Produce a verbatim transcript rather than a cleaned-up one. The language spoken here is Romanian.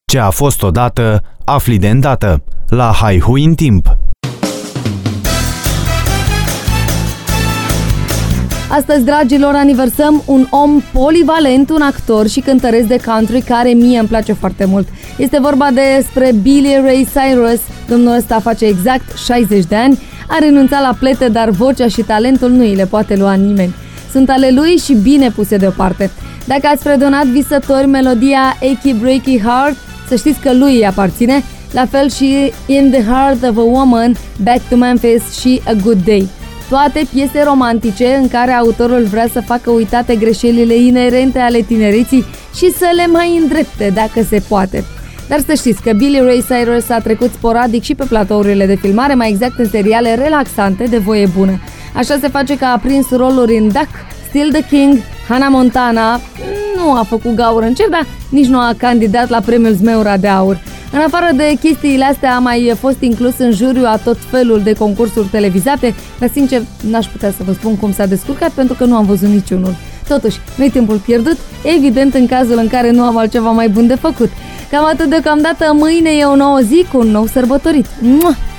Ce a fost odată, afli de îndată. La Haihui în timp. Astăzi, dragilor, aniversăm un om polivalent, un actor și cântăresc de country care mie îmi place foarte mult. Este vorba despre Billy Ray Cyrus. Domnul ăsta face exact șaizeci de ani, a renunțat la plete, dar vocea și talentul nu îi le poate lua nimeni. Sunt ale lui și bine puse deoparte. Dacă ați fredonat visători melodia Achy Breaky Heart, să știți că lui îi aparține, la fel și In the Heart of a Woman, Back to Memphis și A Good Day. Toate piese romantice în care autorul vrea să facă uitate greșelile inerente ale tinereții și să le mai îndrepte dacă se poate. Dar să știți că Billy Ray Cyrus a trecut sporadic și pe platourile de filmare, mai exact în seriale relaxante de voie bună. Așa se face că a prins roluri în Duck, Still the King, Hannah Montana, nu a făcut gaură în cer, dar nici nu a candidat la premiul Zmeura de Aur. În afară de chestiile astea a mai fost inclus în juriu a tot felul de concursuri televizate, dar sincer n-aș putea să vă spun cum s-a descurcat pentru că nu am văzut niciunul. Totuși, nu-i timpul pierdut, evident în cazul în care nu am altceva mai bun de făcut. Cam atât deocamdată, mâine e o nouă zi cu un nou sărbătorit. Mua!